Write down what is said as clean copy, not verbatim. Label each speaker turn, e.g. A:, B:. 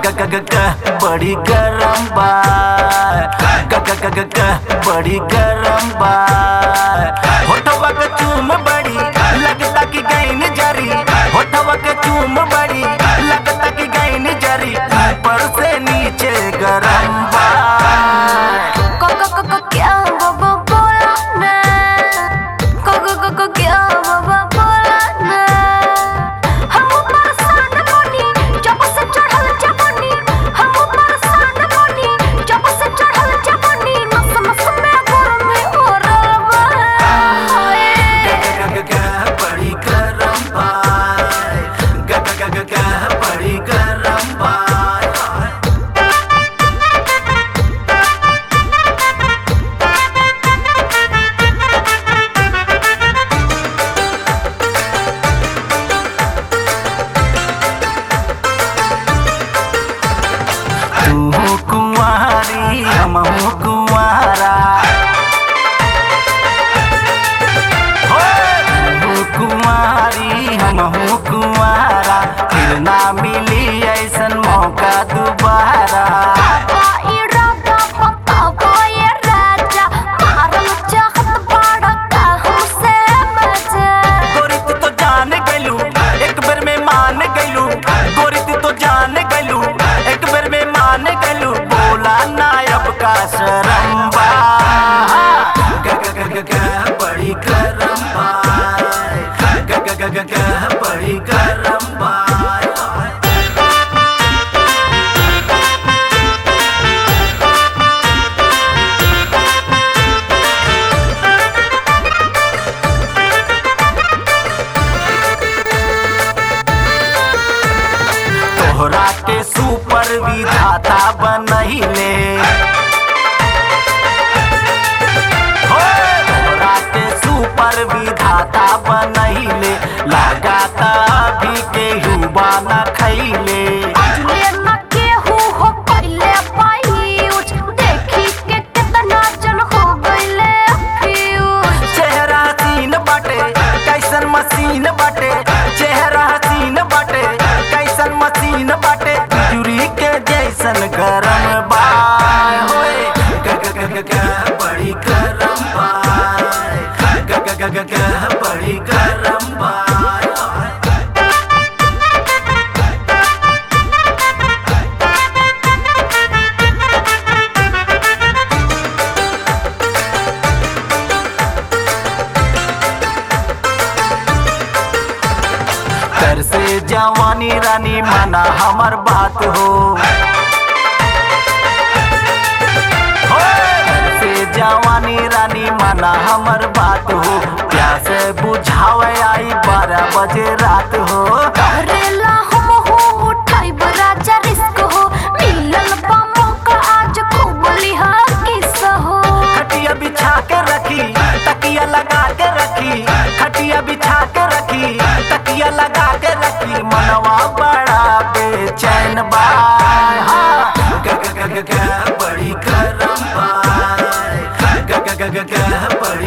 A: बड़ी गरम बा बड़ी गरम बा होठवा के चूम बड़ी लगता कि गईन जरी होठवा के चूम बड़ी लगता कि गईन जरी ऊपर से नीचे गरम बा
B: क्या बाबा बोला ना क्या बाबा बोला ना हम परेशान बनी जब से चढ़ल जवानी हम परेशान बनी जब से चढ़ल जवानी नस नस में गर्मी हो रहा
A: है बड़ी गरम बा बड़ी गरम बा तू कुंवारी हम कुंवारा तू कुंवारी हम कुंवारा फिर ना मिली ऐसन मौका दोबारा गोरी तू तो जान गइलू एक बेर में मान गइलू गोरी तू तो जान गइलू एक बेर में मान गइलू बोला नायब का शरम बा बड़ी गरम बा बड़ी गरम बा तोहरा के सुपर विधाता बनहिले तोहरा के सुपर विधाता बनहिले लगाता अभी के युवा न खैले चेहरा हसीन बाटे कैसन मशीन बाटे चेहरा हसीन बाटे कैसन मशीन बाटे बिजुरी के जैसन गरम बा बड़ी गरम बा बड़ी गरम बा कर से जवानी रानी माना हमर बात हो कर से जवानी रानी माना हमर बात हो प्यास बुझावे आई 12 बजे रात हो खटिया बिछा के रखी तकिया लगा के रखी खटिया बिछा के रखी तकिया लगा के रखी मनवा बड़ा बेचैन बा बड़ी गरम बा बड़ी